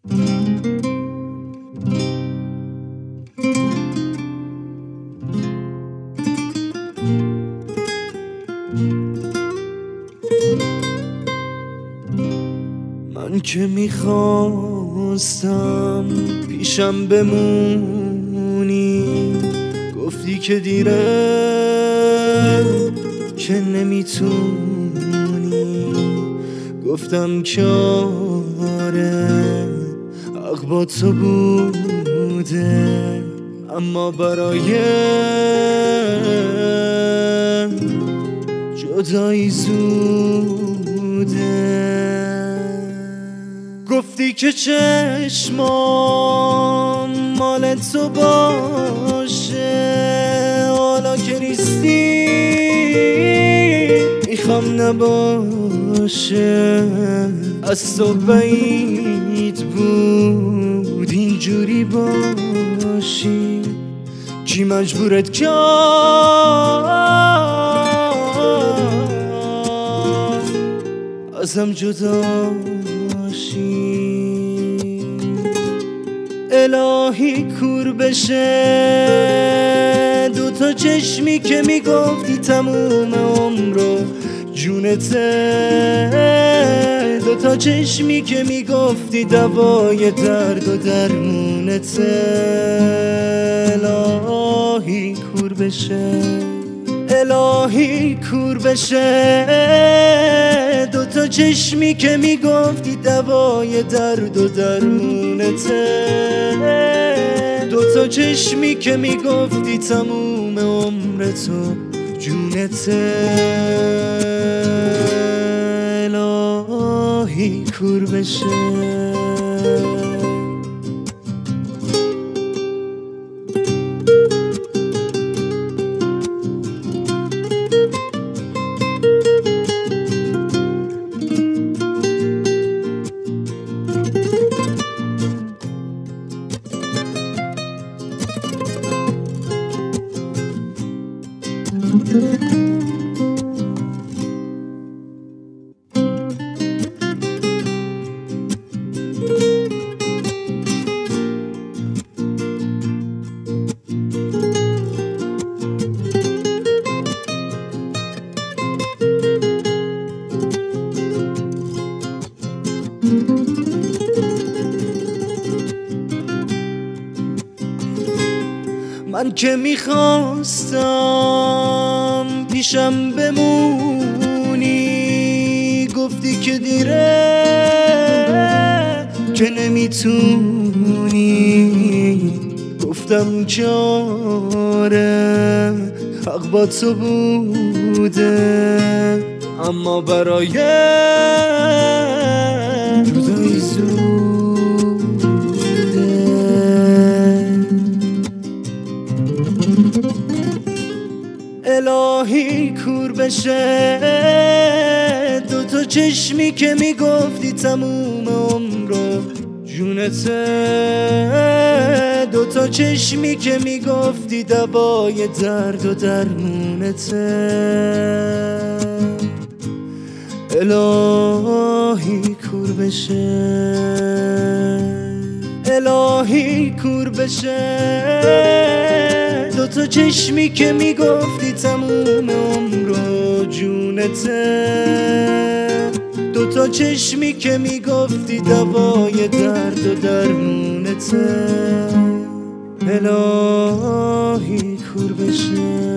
من که میخواستم پیشم بمونی، گفتی که دیره که نمیتونی. گفتم که آره حق با تو بوده، اما برای جدایی زوده. گفتی که چشمان مال تو باشه، حالا که نیستی میخوام نباشه. از تو بعید بود اینجوری باشی، کی مجبورت کرد ازم جدا باشی. الهی کور بشه دوتا چشمی که میگفتی تموم عمرو جونته، دوتا چشمی که میگفتی دوای درد و درمونته. الهی کور بشه، الهی کور بشه دوتا چشمی که میگفتی دوای درد و درمونته، دوتا چشمی که میگفتی تموم عمر تو جونته. الهی کور بشه. من که میخواستم پیشم بمونی، گفتی که دیره که نمیتونی. گفتم که آره حق با تو بوده، اما برای جدایی زوده. الهی کور بشه دوتا چشمی که میگفتی تموم عمرو جونته، دوتا چشمی که میگفتی دوای درد و درمونته. الهی کور بشه، الهی کور بشه دوتا چشمی که میگفتی تموم عمرو جونته، دوتا چشمی که میگفتی دوای درد و درمونته. الهی کور بشه.